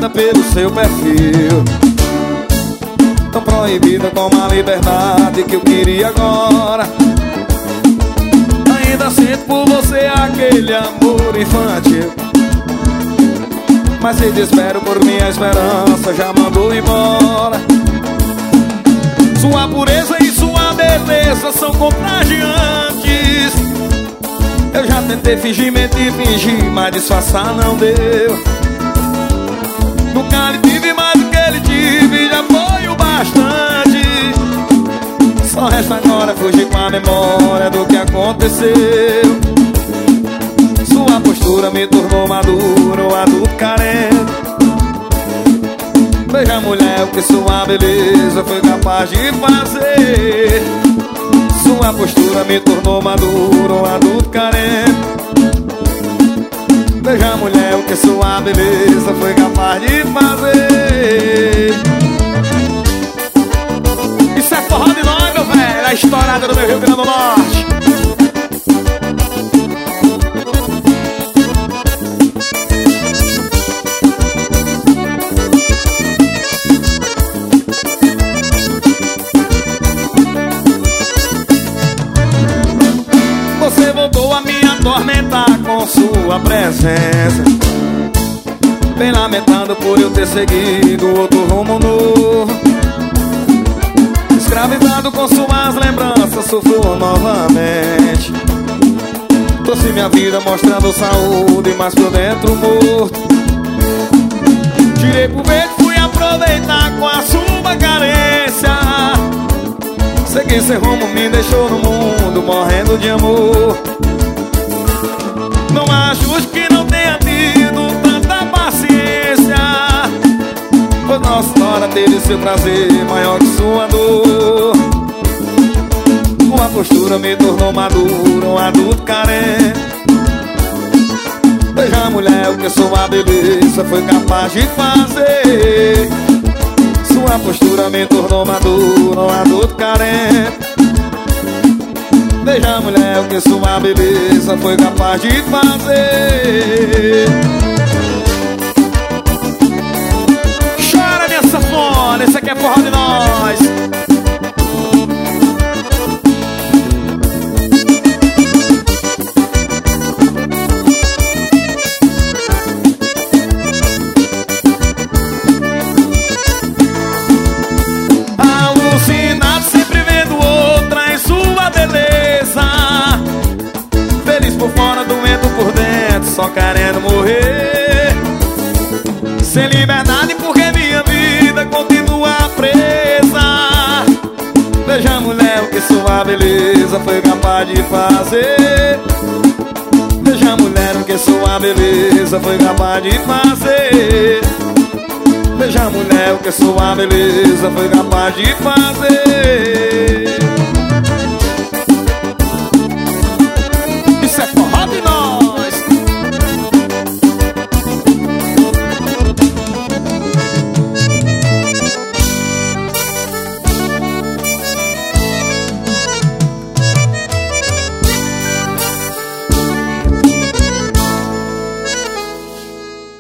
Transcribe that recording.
apaixonada pelo seu perfil, tão proibida como a liberdade que eu queria agora. Ainda sinto por você aquele amor infantil, mas se desespero por minha esperança já mandou embora. Sua pureza e sua beleza são contagiantes. Eu já tentei fingir, mentir, fingir, mas disfarçar não deu. Nunca lhe tive mais do que ele tive, já foi o bastante. Só resta agora fugir com a memória do que aconteceu. Sua postura me tornou maduro, adulto carente. Veja, mulher, o que sua beleza foi capaz de fazer. Sua postura me tornou maduro, adulto carente. Veja, mulher, o que sua beleza foi capaz de fazer. Isso é forró de nós, meu velho, a estourada do meu Rio Grande do Norte. Você voltou a me atormentar com sua presença, vem lamentando por eu ter seguido outro rumo novo. Escravizado com suas lembranças, sofro novamente. Trouxe minha vida mostrando saúde, mas por dentro morto. Tirei proveito, fui aproveitar com a sua carência. Segui seu rumo, me deixou no mundo morrendo de amor. Não acho que não tenha tido tanta paciência, pois nossa história teve seu prazer maior que sua dor. Sua postura me tornou maduro, um adulto carente. Veja, mulher, o que sua beleza foi capaz de fazer. Sua postura me tornou maduro, um adulto carente. Veja, mulher, o que sua beleza foi capaz de fazer. Chora, minha sanfona, esse aqui é forró de nós. Alucinado, sempre vendo outra em sua beleza. Feliz por fora, doendo por dentro, só querendo morrer. Sem liberdade porque minha vida continua presa. Veja, mulher, o que sua beleza foi capaz de fazer. Veja, mulher, o que sua beleza foi capaz de fazer. Veja, mulher, o que sua beleza foi capaz de fazer.